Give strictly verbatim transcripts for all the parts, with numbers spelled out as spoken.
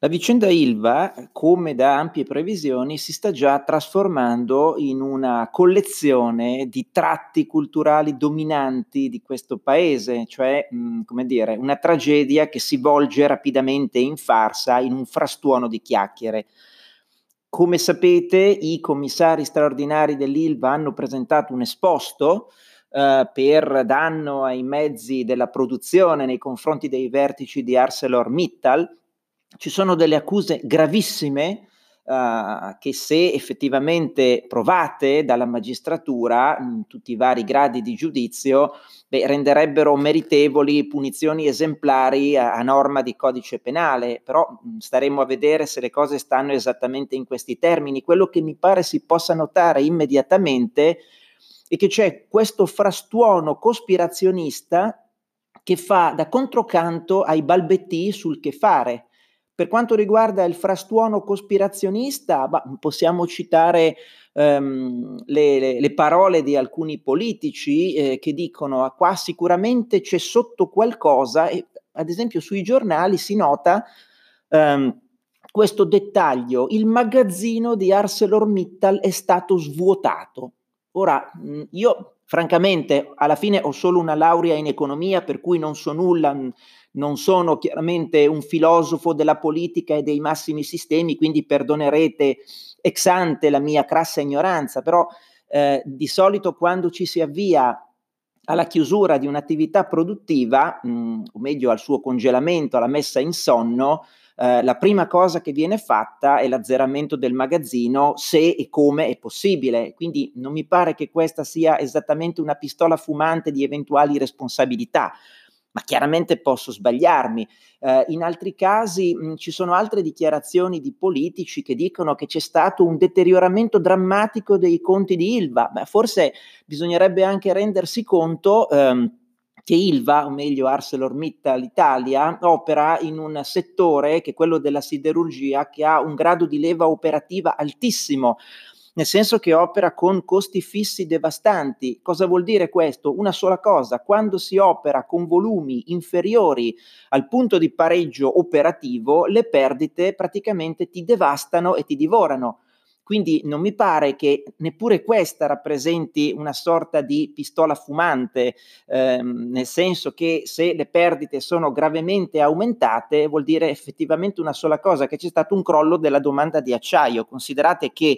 La vicenda Ilva, come da ampie previsioni, si sta già trasformando in una collezione di tratti culturali dominanti di questo paese, cioè, mhmm, come dire, una tragedia che si volge rapidamente in farsa in un frastuono di chiacchiere. Come sapete, i commissari straordinari dell'Ilva hanno presentato un esposto, ehm, per danno ai mezzi della produzione nei confronti dei vertici di ArcelorMittal. Ci sono delle accuse gravissime, uhm, che se effettivamente provate dalla magistratura, in tutti i vari gradi di giudizio, beh, renderebbero meritevoli punizioni esemplari a a norma di codice penale, però, mhmm, staremo a vedere se le cose stanno esattamente in questi termini. Quello che mi pare si possa notare immediatamente è che c'è questo frastuono cospirazionista che fa da controcanto ai balbettii sul che fare. Per quanto riguarda il frastuono cospirazionista, bah, possiamo citare, ehm, le le le parole di alcuni politici, ehm, che dicono: "Ah, qua sicuramente c'è sotto qualcosa", e ad esempio sui giornali si nota, ehm, questo dettaglio: il magazzino di ArcelorMittal è stato svuotato. Ora, mhmm, io francamente alla fine ho solo una laurea in economia, per cui non so nulla, mhmm, non sono chiaramente un filosofo della politica e dei massimi sistemi, quindi perdonerete ex ante la mia crassa ignoranza, però, ehm, di solito quando ci si avvia alla chiusura di un'attività produttiva, mhmm, o meglio al suo congelamento, alla messa in sonno, ehm, la prima cosa che viene fatta è l'azzeramento del magazzino, se e come è possibile. Quindi non mi pare che questa sia esattamente una pistola fumante di eventuali responsabilità, ma chiaramente posso sbagliarmi. Ehm, in altri casi, mhmm, ci sono altre dichiarazioni di politici che dicono che c'è stato un deterioramento drammatico dei conti di Ilva. Beh, forse bisognerebbe anche rendersi conto, ehm, che Ilva, o meglio ArcelorMittal Italia, opera in un settore che è quello della siderurgia, che ha un grado di leva operativa altissimo, nel senso che opera con costi fissi devastanti. Cosa vuol dire questo? Una sola cosa: quando si opera con volumi inferiori al punto di pareggio operativo, le perdite praticamente ti devastano e ti divorano. Quindi non mi pare che neppure questa rappresenti una sorta di pistola fumante, ehm, nel senso che se le perdite sono gravemente aumentate, vuol dire effettivamente una sola cosa: che c'è stato un crollo della domanda di acciaio. Considerate che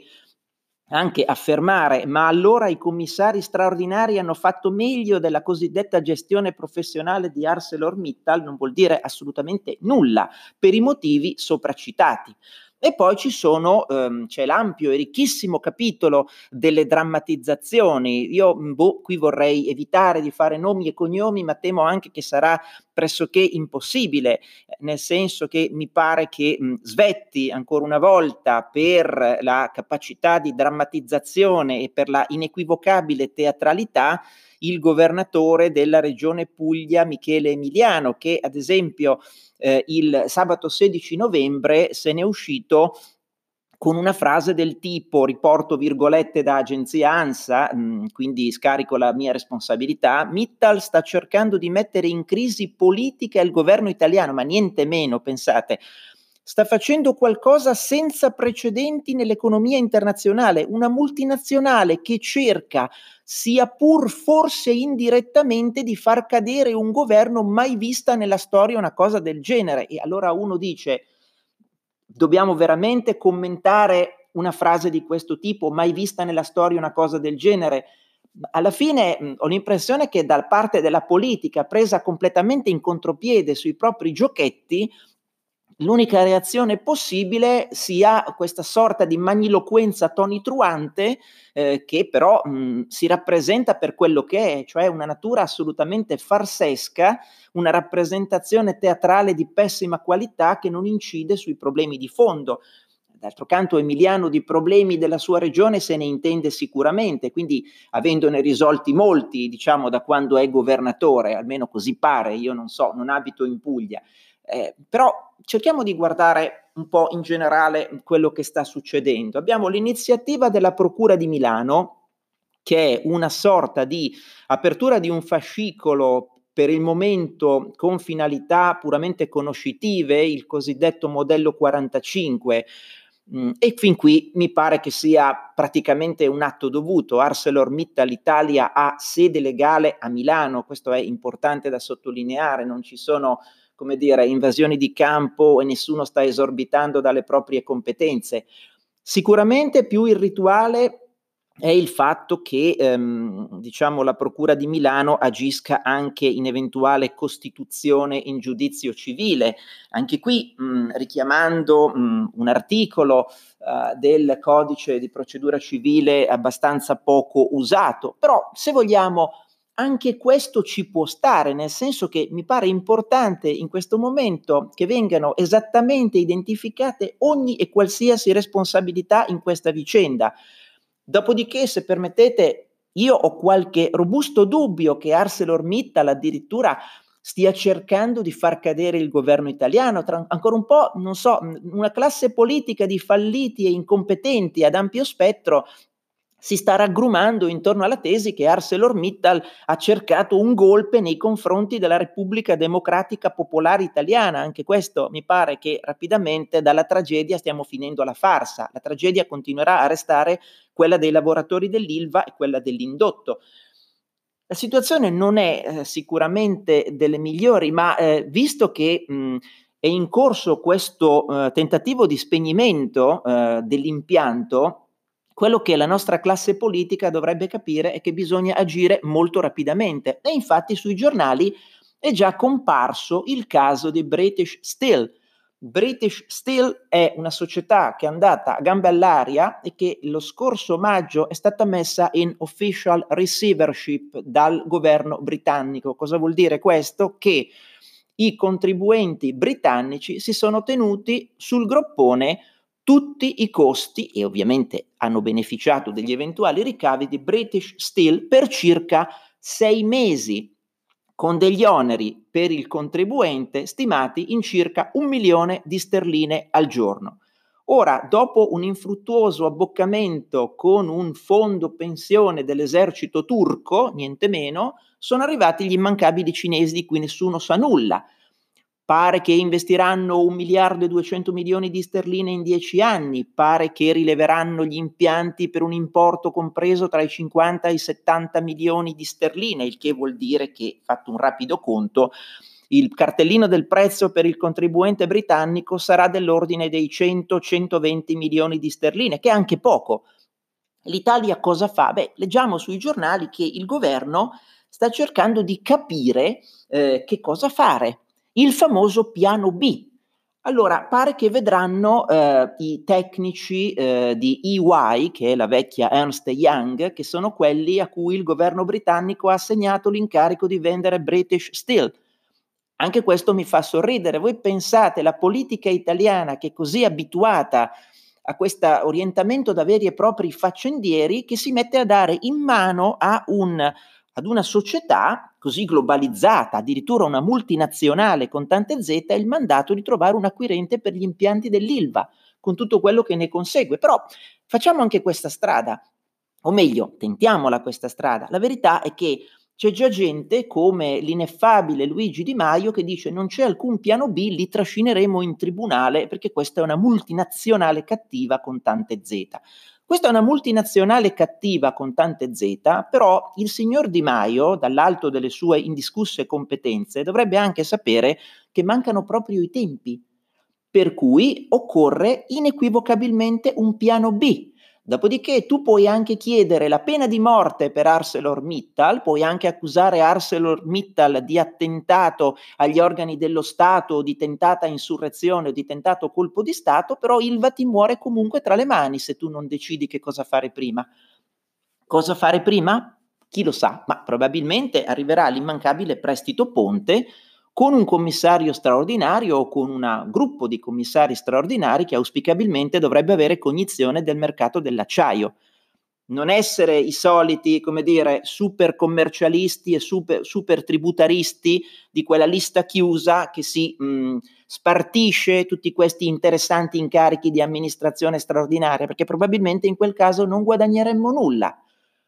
anche affermare: "Ma allora i commissari straordinari hanno fatto meglio della cosiddetta gestione professionale di ArcelorMittal", non vuol dire assolutamente nulla, per i motivi sopracitati. E poi ci sono ehm, c'è l'ampio e ricchissimo capitolo delle drammatizzazioni. Io, mhmm, boh, qui vorrei evitare di fare nomi e cognomi, ma temo anche che sarà pressoché impossibile, nel senso che mi pare che, mhmm, svetti ancora una volta per la capacità di drammatizzazione e per la inequivocabile teatralità il governatore della regione Puglia Michele Emiliano, che ad esempio, ehm, il sabato sedici novembre se n'è uscito con una frase del tipo, riporto virgolette da agenzia ANSA, mhmm, quindi scarico la mia responsabilità: "Mittal sta cercando di mettere in crisi politica il governo italiano", ma niente meno, pensate. Sta facendo qualcosa senza precedenti nell'economia internazionale, una multinazionale che cerca, sia pur forse indirettamente, di far cadere un governo, mai vista nella storia una cosa del genere. E allora uno dice: dobbiamo veramente commentare una frase di questo tipo, mai vista nella storia una cosa del genere? Alla fine, mhmm, ho l'impressione che da parte della politica, presa completamente in contropiede sui propri giochetti, l'unica reazione possibile sia questa sorta di magniloquenza tonitruante, ehm, che però, mhmm, si rappresenta per quello che è, cioè una natura assolutamente farsesca, una rappresentazione teatrale di pessima qualità che non incide sui problemi di fondo. D'altro canto Emiliano di problemi della sua regione se ne intende sicuramente, quindi avendone risolti molti, diciamo, da quando è governatore, almeno così pare, io non so, non abito in Puglia. Eh, però cerchiamo di guardare un po' in generale quello che sta succedendo. Abbiamo l'iniziativa della Procura di Milano, che è una sorta di apertura di un fascicolo per il momento con finalità puramente conoscitive, il cosiddetto modello quarantacinque. Mm, e fin qui mi pare che sia praticamente un atto dovuto. ArcelorMittal Italia ha sede legale a Milano, questo è importante da sottolineare, non ci sono, come dire, invasioni di campo e nessuno sta esorbitando dalle proprie competenze. Sicuramente più irrituale è il fatto che ehm, diciamo la Procura di Milano agisca anche in eventuale costituzione in giudizio civile. Anche qui mh, richiamando mh, un articolo uh, del codice di procedura civile abbastanza poco usato, però se vogliamo anche questo ci può stare, nel senso che mi pare importante in questo momento che vengano esattamente identificate ogni e qualsiasi responsabilità in questa vicenda. Dopodiché, se permettete, io ho qualche robusto dubbio che ArcelorMittal addirittura stia cercando di far cadere il governo italiano. Tra, ancora un po', non so, una classe politica di falliti e incompetenti ad ampio spettro si sta raggrumando intorno alla tesi che ArcelorMittal ha cercato un golpe nei confronti della Repubblica Democratica Popolare Italiana. Anche questo mi pare che rapidamente dalla tragedia stiamo finendo alla farsa. La tragedia continuerà a restare quella dei lavoratori dell'Ilva e quella dell'indotto. La situazione non è eh, sicuramente delle migliori, ma eh, visto che mh, è in corso questo eh, tentativo di spegnimento eh, dell'impianto, quello che la nostra classe politica dovrebbe capire è che bisogna agire molto rapidamente. E infatti sui giornali è già comparso il caso di British Steel. British Steel è una società che è andata a gambe all'aria e che lo scorso maggio è stata messa in official receivership dal governo britannico. Cosa vuol dire questo? Che i contribuenti britannici si sono tenuti sul groppone tutti i costi e ovviamente hanno beneficiato degli eventuali ricavi di British Steel per circa sei mesi, con degli oneri per il contribuente stimati in circa un milione di sterline al giorno. Ora, dopo un infruttuoso abboccamento con un fondo pensione dell'esercito turco, niente meno, sono arrivati gli immancabili cinesi di cui nessuno sa nulla. Pare che investiranno un miliardo e duecento milioni di sterline in dieci anni, pare che rileveranno gli impianti per un importo compreso tra i cinquanta e i settanta milioni di sterline, il che vuol dire che, fatto un rapido conto, il cartellino del prezzo per il contribuente britannico sarà dell'ordine dei cento centoventi milioni di sterline, che è anche poco. L'Italia cosa fa? Beh, leggiamo sui giornali che il governo sta cercando di capire eh, che cosa fare. Il famoso piano B. Allora, pare che vedranno eh, i tecnici eh, di E Y, che è la vecchia Ernst Young, che sono quelli a cui il governo britannico ha assegnato l'incarico di vendere British Steel. Anche questo mi fa sorridere. Voi pensate, la politica italiana, che è così abituata a questo orientamento da veri e propri faccendieri, che si mette a dare in mano a un, ad una società così globalizzata, addirittura una multinazionale con tante Z, il mandato di trovare un acquirente per gli impianti dell'Ilva, con tutto quello che ne consegue. Però facciamo anche questa strada, o meglio, tentiamola questa strada. La verità è che c'è già gente come l'ineffabile Luigi Di Maio che dice non c'è alcun piano B, li trascineremo in tribunale perché questa è una multinazionale cattiva con tante Z. Questa è una multinazionale cattiva con tante Z, però il signor Di Maio, dall'alto delle sue indiscusse competenze, dovrebbe anche sapere che mancano proprio i tempi, per cui occorre inequivocabilmente un piano B. Dopodiché tu puoi anche chiedere la pena di morte per ArcelorMittal, puoi anche accusare ArcelorMittal di attentato agli organi dello Stato o di tentata insurrezione o di tentato colpo di Stato, però Ilva ti muore comunque tra le mani se tu non decidi che cosa fare prima. Cosa fare prima? Chi lo sa, ma probabilmente arriverà l'immancabile prestito ponte con un commissario straordinario o con un gruppo di commissari straordinari che auspicabilmente dovrebbe avere cognizione del mercato dell'acciaio. Non essere i soliti, come dire, super commercialisti e super, super tributaristi di quella lista chiusa che si mh, spartisce tutti questi interessanti incarichi di amministrazione straordinaria, perché probabilmente in quel caso non guadagneremmo nulla.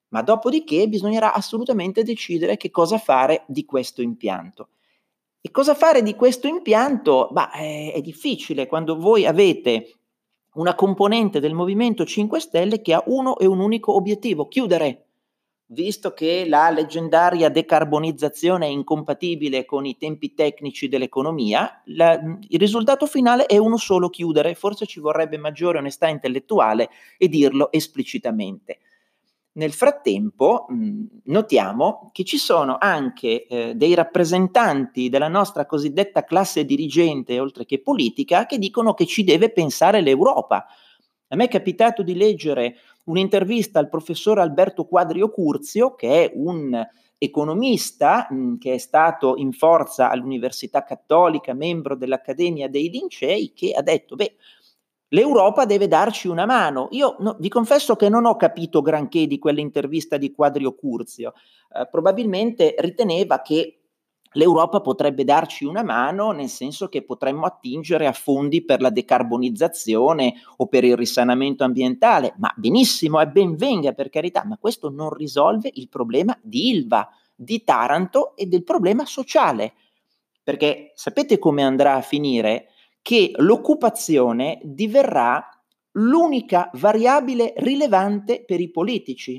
ma dopodiché bisognerà assolutamente decidere che cosa fare di questo impianto. E cosa fare di questo impianto? Bah, è è difficile quando voi avete una componente del Movimento cinque Stelle che ha uno e un unico obiettivo: chiudere. Visto che la leggendaria decarbonizzazione è incompatibile con i tempi tecnici dell'economia, la mhmm, il risultato finale è uno solo: chiudere. Forse ci vorrebbe maggiore onestà intellettuale e dirlo esplicitamente. Nel frattempo, mhmm, notiamo che ci sono anche, ehm, dei rappresentanti della nostra cosiddetta classe dirigente, oltre che politica, che dicono che ci deve pensare l'Europa. A me è capitato di leggere un'intervista al professor Alberto Quadrio Curzio, che è un economista, mhmm, che è stato in forza all'Università Cattolica, membro dell'Accademia dei Lincei, che ha detto: "Beh, l'Europa deve darci una mano". Io no vi confesso che non ho capito granché di quell'intervista di Quadrio Curzio. Ehm, probabilmente riteneva che l'Europa potrebbe darci una mano, nel senso che potremmo attingere a fondi per la decarbonizzazione o per il risanamento ambientale. Ma benissimo, e ben venga, per carità, ma questo non risolve il problema di Ilva, di Taranto e del problema sociale. Perché sapete come andrà a finire? Che l'occupazione diverrà l'unica variabile rilevante per i politici.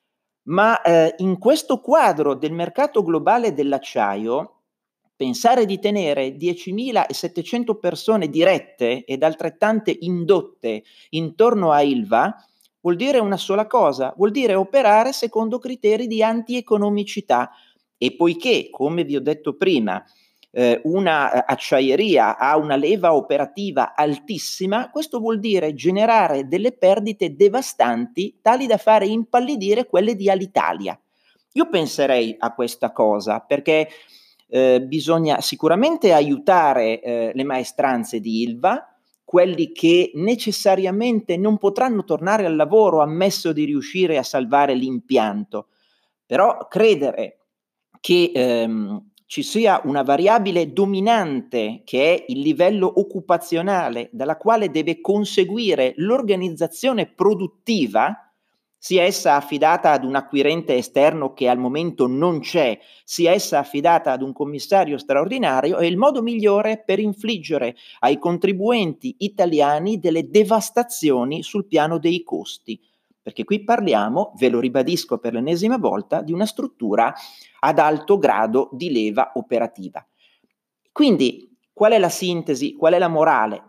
Ma, ehm, in questo quadro del mercato globale dell'acciaio, pensare di tenere diecimilasettecento persone dirette ed altrettante indotte intorno a Ilva, vuol dire una sola cosa: vuol dire operare secondo criteri di antieconomicità. E poiché, come vi ho detto prima, ehm, una, ehm, acciaieria ha una leva operativa altissima, questo vuol dire generare delle perdite devastanti, tali da fare impallidire quelle di Alitalia. Io penserei a questa cosa perché, ehm, bisogna sicuramente aiutare, ehm, le maestranze di Ilva, quelli che necessariamente non potranno tornare al lavoro ammesso di riuscire a salvare l'impianto. Però credere che, ehm, ci sia una variabile dominante che è il livello occupazionale, dalla quale deve conseguire l'organizzazione produttiva, sia essa affidata ad un acquirente esterno che al momento non c'è, sia essa affidata ad un commissario straordinario, è il modo migliore per infliggere ai contribuenti italiani delle devastazioni sul piano dei costi. Perché qui parliamo, ve lo ribadisco per l'ennesima volta, di una struttura ad alto grado di leva operativa. Quindi, qual è la sintesi? Qual è la morale?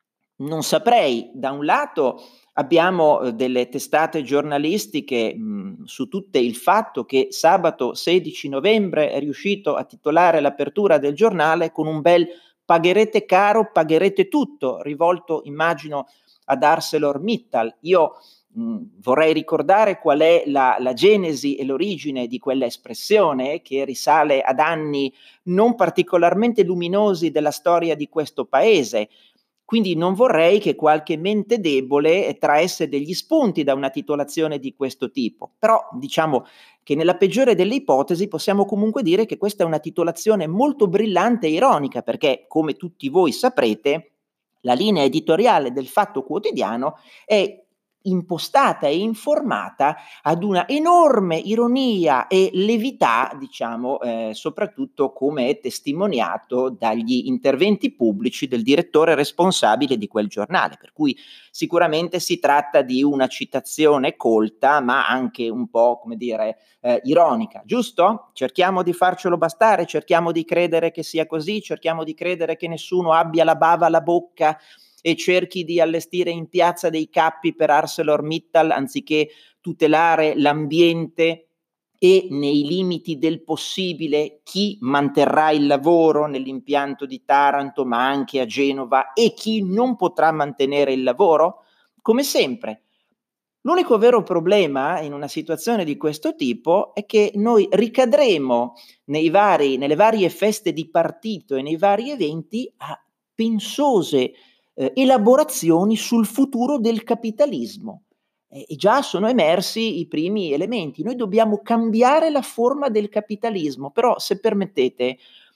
Non saprei. Da un lato abbiamo, uhm, delle testate giornalistiche, mhmm, su tutte il fatto che sabato sedici novembre è riuscito a titolare l'apertura del giornale con un bel "pagherete caro, pagherete tutto", rivolto immagino ad ArcelorMittal. Io, mhmm, vorrei ricordare qual è la la genesi e l'origine di quella espressione, che risale ad anni non particolarmente luminosi della storia di questo paese. Quindi non vorrei che qualche mente debole eh, traesse degli spunti da una titolazione di questo tipo. Però diciamo che nella peggiore delle ipotesi possiamo comunque dire che questa è una titolazione molto brillante e ironica, perché come tutti voi saprete, la linea editoriale del Fatto Quotidiano è impostata e informata ad una enorme ironia e levità, diciamo, ehm, soprattutto come è testimoniato dagli interventi pubblici del direttore responsabile di quel giornale. Per cui sicuramente si tratta di una citazione colta, ma anche un po', come dire, ehm, ironica, giusto? Cerchiamo di farcelo bastare, cerchiamo di credere che sia così, cerchiamo di credere che nessuno abbia la bava alla bocca e cerchi di allestire in piazza dei cappi per ArcelorMittal anziché tutelare l'ambiente e, nei limiti del possibile, chi manterrà il lavoro nell'impianto di Taranto, ma anche a Genova, e chi non potrà mantenere il lavoro? Come sempre. L'unico vero problema in una situazione di questo tipo è che noi ricadremo nei vari nelle varie feste di partito e nei vari eventi a pensose, ehm, elaborazioni sul futuro del capitalismo. E e già sono emersi i primi elementi. Noi dobbiamo cambiare la forma del capitalismo, però se permettete,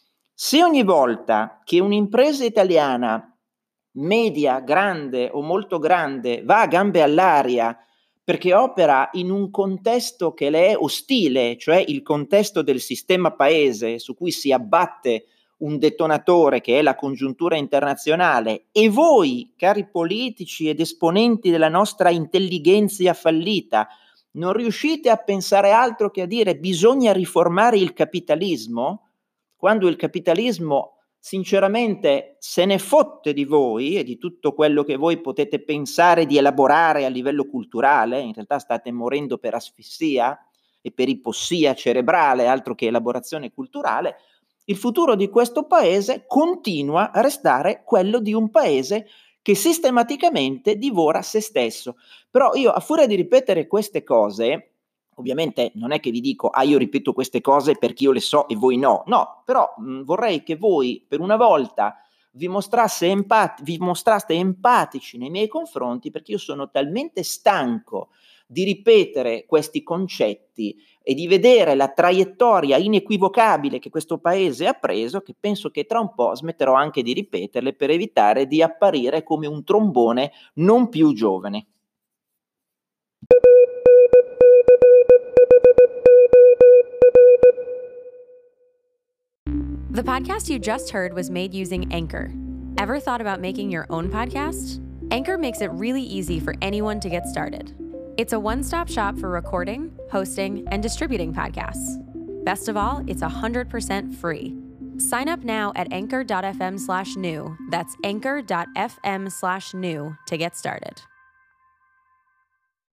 se ogni volta che un'impresa italiana, media, grande o molto grande, va a gambe all'aria perché opera in un contesto che le è ostile, cioè il contesto del sistema paese su cui si abbatte un detonatore che è la congiuntura internazionale, e voi, cari politici ed esponenti della nostra intellighenzia fallita, non riuscite a pensare altro che a dire bisogna riformare il capitalismo, quando il capitalismo sinceramente se ne fotte di voi e di tutto quello che voi potete pensare di elaborare a livello culturale. In realtà state morendo per asfissia e per ipossia cerebrale, altro che elaborazione culturale. Il futuro di questo paese continua a restare quello di un paese che sistematicamente divora se stesso. Però io, a furia di ripetere queste cose, ovviamente non è che vi dico, ah, io ripeto queste cose perché io le so e voi no, no, però mh, vorrei che voi per una volta vi, mostrasse empat- vi mostraste empatici nei miei confronti, perché io sono talmente stanco di ripetere questi concetti e di vedere la traiettoria inequivocabile che questo paese ha preso, che penso che tra un po' smetterò anche di ripeterle per evitare di apparire come un trombone non più giovane. The podcast you just heard was made using Anchor. Ever thought about making your own podcast? Anchor makes it really easy for anyone to get started. It's a one-stop shop for recording, hosting, and distributing podcasts. Best of all, it's one hundred percent free. Sign up now at anchor.fm slash new. That's anchor.fm slash new to get started.